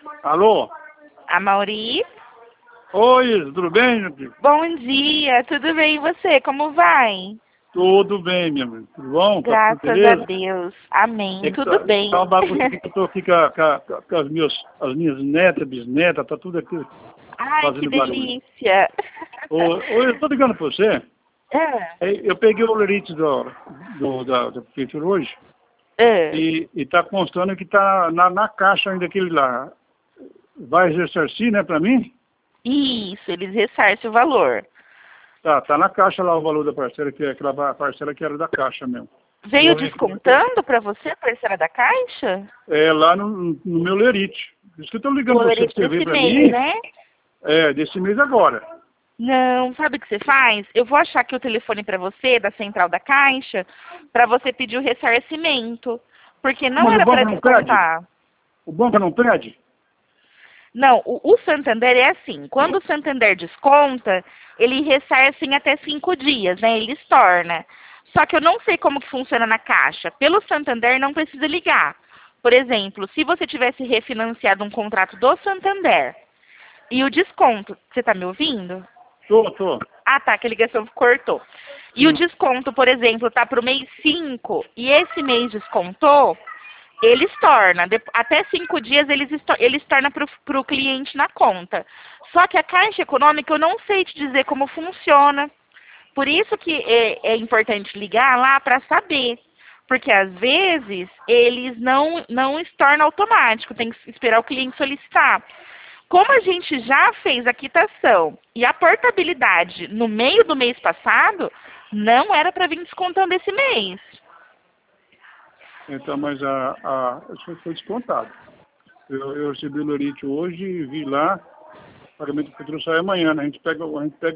Alô? Amaury? Oi, tudo bem, meu filho? Bom dia, tudo bem e você? Como vai? Tudo bem, minha mãe. Tudo bom? Tá tudo Graças a beleza? Deus. Amém. É que Tudo tá bem. uma bagunça aqui que eu tô aqui com as minhas netas, bisnetas, tá tudo aqui Ai, que fazendo barulho. delícia. Oi, eu tô ligando pra você. Ah, Eu peguei o olerite da prefeitura hoje ah. e tá constando que tá na caixa ainda aquele lá. Vai ressarcir, né, pra mim? Isso, eles ressarcem o valor. Tá na caixa lá o valor da parcela, que é aquela parcela que era da caixa mesmo. Veio descontando para você a parcela da caixa? Lá no meu lerite. Por isso que eu estou O ligando para você olerite escrever desse para mês, mim, né? desse mês agora. Não, sabe o que você faz? Eu vou achar aqui o telefone para você, da central da caixa, para você pedir o ressarcimento. Porque não Mas o era para banco não pede? descontar. O banco não pede? Não, o Santander é assim, quando o Santander desconta, ele ressarce em até 5 dias, né? Ele estorna. Só que eu não sei como que funciona na Caixa. Pelo Santander não precisa ligar. Por exemplo, se você tivesse refinanciado um contrato do Santander e o desconto, você está me ouvindo? Tô. Ah, tá, que a ligação cortou. E o Hum. desconto, por exemplo, tá para o mês 5 e esse mês descontou, eles tornam, até 5 dias eles tornam para o cliente na conta. Só que a Caixa Econômica eu não sei te dizer como funciona. Por isso que é importante ligar lá para saber. Porque às vezes eles não estornam automático, tem que esperar o cliente solicitar. Como a gente já fez a quitação e a portabilidade no meio do mês passado, não era para vir descontando esse mês. Então, mas isso foi descontado. Eu recebi o lerite hoje e vi lá, o pagamento do futuro sai amanhã, né? A gente pega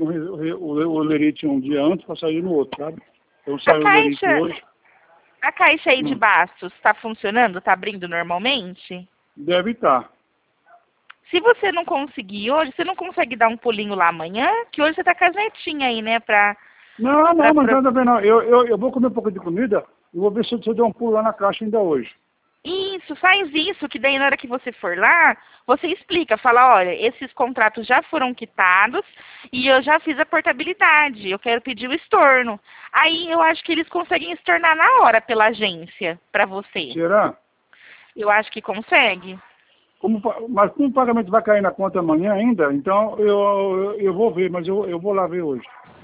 o lerite um dia antes para sair no outro, sabe? Então A saiu o lerite caixa, hoje. a caixa aí de Hum. bastos está funcionando? Está abrindo normalmente? Deve estar. Se você não conseguir hoje, você não consegue dar um pulinho lá amanhã? Que hoje você tá com as netinhas aí, né? Não, mas Pra... nada bem não. Eu vou comer um pouco de comida e vou ver se eu dou um pulo lá na caixa ainda hoje. Isso, faz isso, que daí na hora que você for lá, você explica, fala, olha, esses contratos já foram quitados e eu já fiz a portabilidade, eu quero pedir o estorno. Aí eu acho que eles conseguem estornar na hora pela agência para você. Será? Eu acho que consegue. Mas como o pagamento vai cair na conta amanhã ainda, então eu vou ver, mas eu vou lá ver hoje.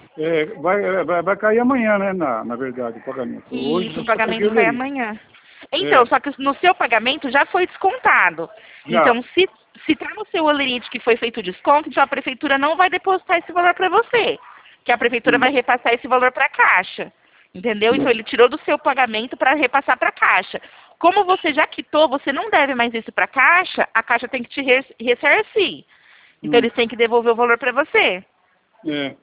Vai cair amanhã, né, na verdade, o pagamento. Hoje Isso, o eu só peguei pagamento o cai lerite. amanhã. Então, É, só que no seu pagamento já foi descontado. já. Então, se tá no seu olerite que foi feito o desconto, então a prefeitura não vai depositar esse valor para você. Que a prefeitura Hum, vai repassar esse valor para a Caixa. Entendeu? Então, ele tirou do seu pagamento para repassar para a Caixa. Como você já quitou, você não deve mais isso para a Caixa tem que te ressarcir. Então, hum, eles têm que devolver o valor para você. é.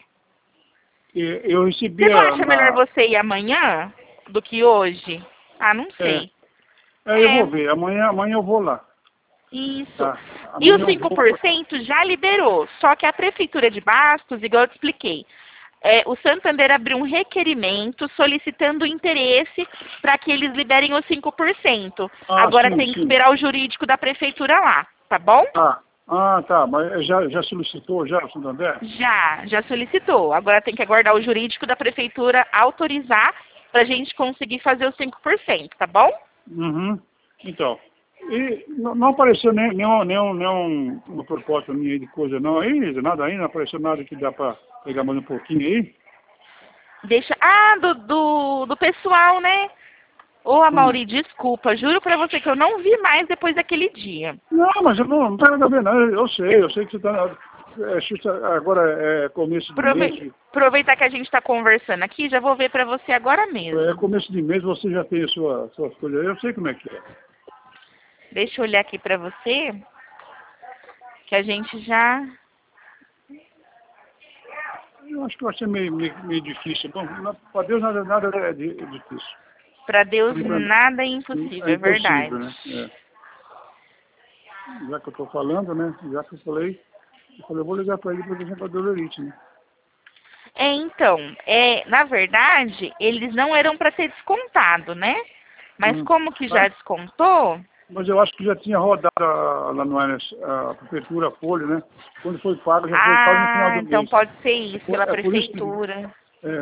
Eu Você recebi não acha melhor você ir amanhã do que hoje? Ah, não é, sei. eu É, vou ver. Amanhã eu vou lá. isso. Tá? E os Amanhã eu cinco vou. por cento já liberou. Só que a Prefeitura de Bastos, igual eu te expliquei, o Santander abriu um requerimento solicitando interesse para que eles liberem os 5%. Ah, Agora sim, tem que sim. esperar o jurídico da Prefeitura lá, tá bom? Tá. Mas já solicitou já o Santander? Já solicitou. Agora tem que aguardar o jurídico da Prefeitura autorizar para a gente conseguir fazer os 5%, tá bom? Uhum. Então, e não apareceu nenhuma proposta minha aí de coisa não aí, nada aí, não apareceu nada que dá para pegar mais um pouquinho aí? Deixa. Ah, do pessoal, né? Ô, Hum. Amaury, desculpa, juro pra você que eu não vi mais depois daquele dia. Não, mas eu não tem nada a ver não, eu sei que você está, agora é começo de mês, Aproveitar que a gente tá conversando aqui, já vou ver pra você agora é mesmo. começo de mês, você já tem suas coisas aí, eu sei como é que é. Deixa eu olhar aqui pra você, que a gente já... Eu acho que vai ser meio difícil. Bom, para Deus nada é difícil. Pra Deus Por enquanto, nada é impossível, é é verdade. impossível, né? Já que eu estou falando, né? Já que eu falei, eu vou ligar para ele para ver se é para Dolorite, né? Então, na verdade, eles não eram pra ter descontado, né? Mas Hum. como que já Mas, descontou... Mas eu acho que já tinha rodado lá no ANS, a prefeitura, a folha, né? Quando foi pago, já foi pago no final do mês. Então pode ser isso, pela Por isso prefeitura.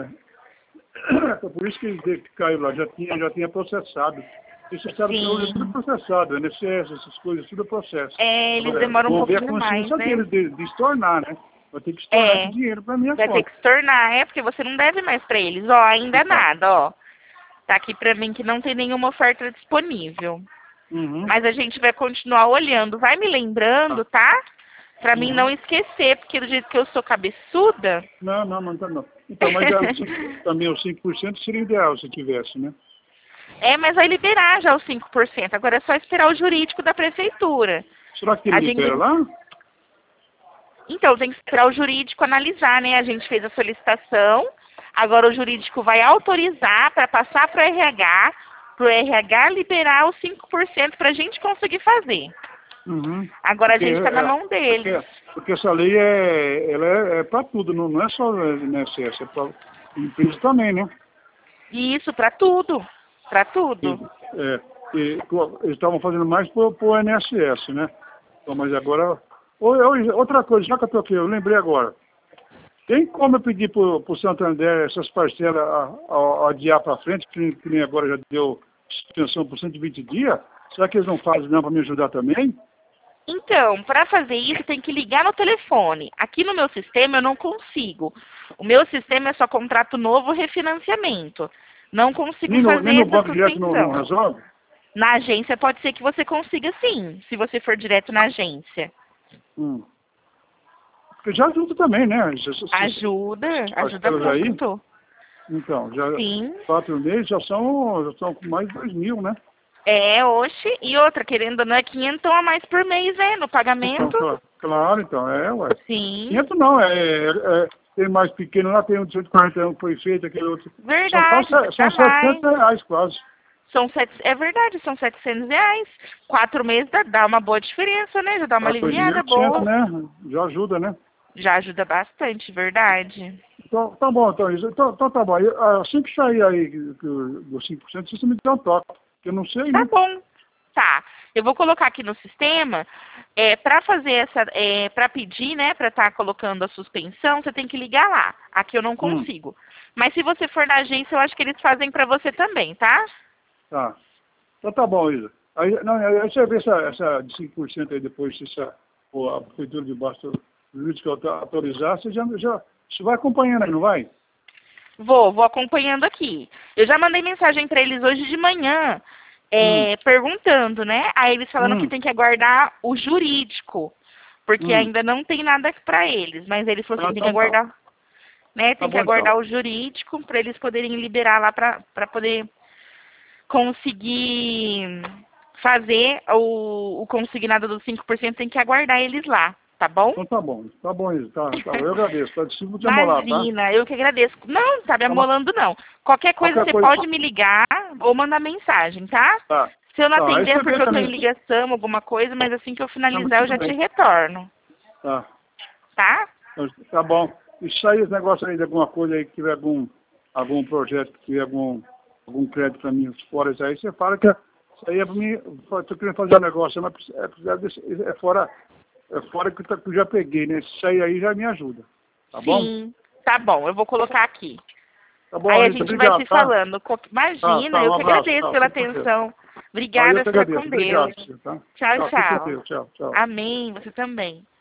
por isso que caiu lá, já tinha processado. E você sabe que Sim. hoje é tudo processado, INSS, essas coisas, tudo é processo. Eles Agora, demoram um vou ver a pouquinho mais, consciência né? deles de estornar, né? Vai ter que estornar esse dinheiro pra minha Vai conta. ter que se tornar, porque você não deve mais pra eles. Ó, ainda Então. nada, ó. Tá aqui pra mim que não tem nenhuma oferta disponível. Uhum. Mas a gente vai continuar olhando. Vai me lembrando, tá? Pra mim não esquecer, porque do jeito que eu sou cabeçuda... Não tá não. Então, mas também os 5% seria ideal se tivesse, né? Mas vai liberar já os 5%. Agora é só esperar o jurídico da prefeitura. Será que ele libera lá? Então, tem que esperar o jurídico analisar, né? A gente fez a solicitação, agora o jurídico vai autorizar para passar para o RH liberar os 5% para a gente conseguir fazer. Uhum. Agora a gente está na mão deles. Porque essa lei ela é para tudo, não é só INSS, é para empresa também, né? Isso, para tudo. Para tudo. Eles estavam fazendo mais para o INSS, né? Então, mas agora... Outra coisa, já que eu estou aqui, eu lembrei agora. Tem como eu pedir para o Santander essas parcelas adiar para frente, que nem agora já deu suspensão por 120 dias? Será que eles não fazem não para me ajudar também? Então, para fazer isso, tem que ligar no telefone. Aqui no meu sistema eu não consigo. O meu sistema é só contrato novo, refinanciamento. Não consigo fazer nem no essa banco direto suspensão. não resolve? Na agência pode ser que você consiga sim, se você for direto na agência. Porque já ajuda também, né? Ajuda muito. Então, já Sim. 4 meses já são com mais de 2.000, né? Oxe. E outra, querendo ou não, é 500 a mais por mês, no pagamento. Então, claro, então, ué. Sim. 500 não, tem mais pequeno lá, tem um de 141 que foi feito, aquele outro. Verdade. São R$700 quase. É verdade, são R$700. 4 meses dá uma boa diferença, né? Já dá uma aliviada boa. Né? Já ajuda, né? Já ajuda bastante, verdade. Então, tá bom, então tá bom. Assim que sair aí dos 5%, você me dá um toque, que eu não sei, né? Tá bom. Tá. Eu vou colocar aqui no sistema, para fazer para pedir, né, para estar colocando a suspensão, você tem que ligar lá. Aqui eu não consigo. Mas se você for na agência, eu acho que eles fazem para você também, tá? Tá. Então tá bom, Isa. Aí você vê essa de 5% aí depois, se a prefeitura de Baixo jurídico autorizar, você vai acompanhando aí, não vai? Vou acompanhando aqui. Eu já mandei mensagem para eles hoje de manhã, perguntando, né? Aí eles falando que tem que aguardar o jurídico, porque ainda não tem nada para eles, mas eles falaram que tem que aguardar, né? Tem que aguardar o jurídico para eles poderem liberar lá para poder conseguir fazer o consignado dos 5%, tem que aguardar eles lá, tá bom? Então tá bom isso, tá, eu agradeço, tá de te amolar, tá? Imagina, eu que agradeço. Não, tá me amolando não. Qualquer coisa você pode me ligar ou mandar mensagem, tá? Tá. Se eu não atender é porque eu tô em ligação, alguma coisa, mas assim que eu finalizar eu já te retorno. Tá. Tá? Tá bom. E sair esse negócio aí de alguma coisa aí, que tiver algum projeto, que tiver algum crédito para mim fora isso aí, você fala que isso aí é para mim, estou querendo fazer um negócio, mas é fora que eu já peguei, né? Isso aí já me ajuda, tá bom? Sim, tá bom, eu vou colocar aqui. Tá bom, aí a gente obrigado, vai se falando. Imagina, eu que agradeço pela sempre atenção. Obrigada, fica com Deus. Obrigado, tá? Tchau. Tchau. Amém, você também.